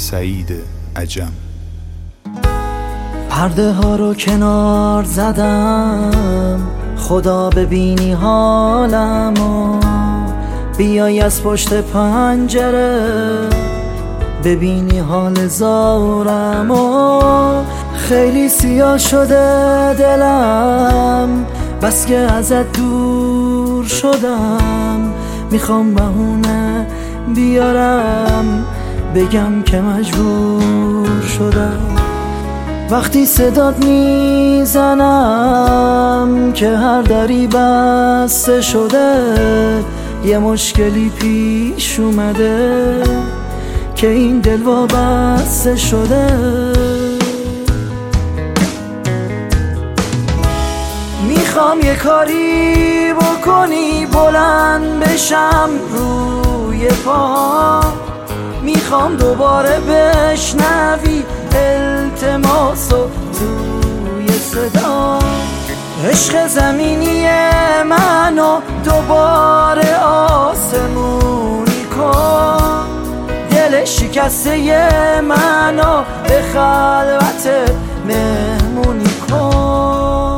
سعید عجم. پرده ها رو کنار زدم خدا ببینی حالمو، بیای از پشت پنجره ببینی حال زارمو. خیلی سیاه شده دلم بس که ازت دور شدم، میخوام بهونه بیارم بگم که مجبور شدم. وقتی صدات میزنم که هر دری بسته شده، یه مشکلی پیش اومده که این دل وابسته شده. میخوام یه کاری بکنی بلند بشم روی پا، میخوام دوباره بشنوی التماس و توی صدا. عشق زمینی منو دوباره آسمونی کن، دل شکسته منو به خلوت مهمونی کن.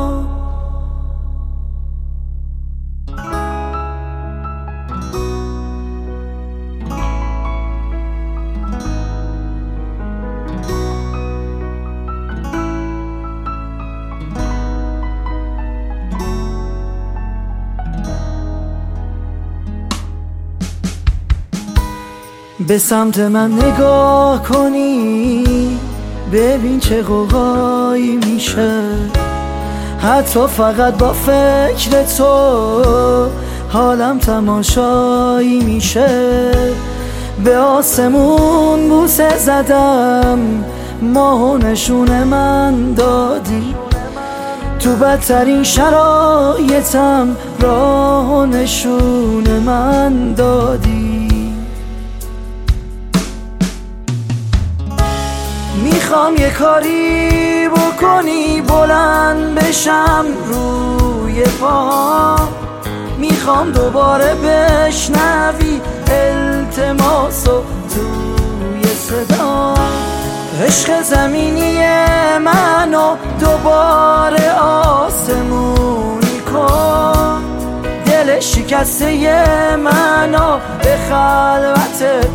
به سمت من نگاه کنی ببین چه غوغایی میشه، حتی فقط با فکر تو حالم تماشایی میشه. به آسمون بوسه زدم ماه و نشون من دادی، تو بدترین شرایطم راه و نشون من دادی. میخوام یه کاری بکنی بلند بشم روی پا، میخوام دوباره بشنوی التماس و توی صدا. عشق زمینی منو دوباره آسمونی کن، دل شکسته منو به خلوت